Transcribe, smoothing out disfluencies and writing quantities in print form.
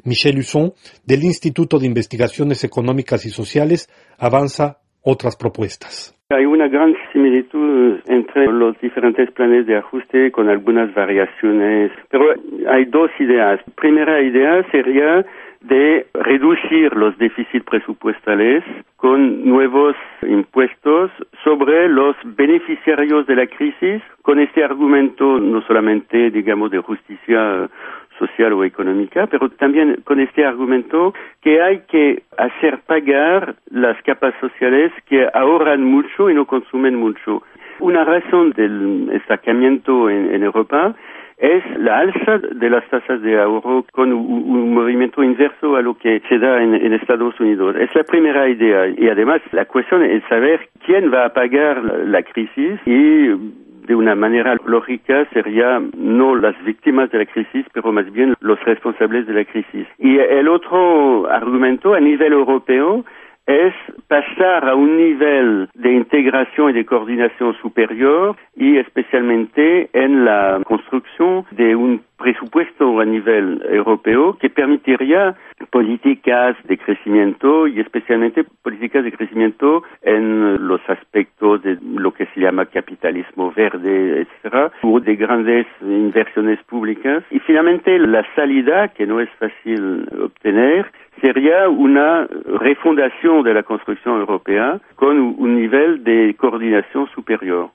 Michel Husson, del Instituto de Investigaciones Económicas y Sociales, avanza otras propuestas. Hay una gran similitud entre los diferentes planes de ajuste con algunas variaciones, pero hay dos ideas. Primera idea sería de reducir los déficits presupuestales con nuevos impuestos sobre los beneficiarios de la crisis, con este argumento no solamente, digamos, de justicia social o económica, pero también con este argumento que hay que hacer pagar las capas sociales que ahorran mucho y no consumen mucho. Una razón del estancamiento en Europa es la alza de las tasas de ahorro con un movimiento inverso a lo que se da en Estados Unidos. Es la primera idea y además la cuestión es saber quién va a pagar la crisis y de una manera lógica sería no las víctimas de la crisis, pero más bien los responsables de la crisis. Y el otro argumento a nivel europeo es pasar a un nivel de integración y de coordinación superior y especialmente en la construcción de un presupuesto a nivel europeo que permitiría políticas de crecimiento y especialmente políticas de crecimiento en los aspectos de lo que se llama capitalismo verde, etcétera, o de grandes inversiones públicas. Y finalmente la salida, que no es fácil obtener, sería una refundación de la construcción europea con un nivel de coordinación superior.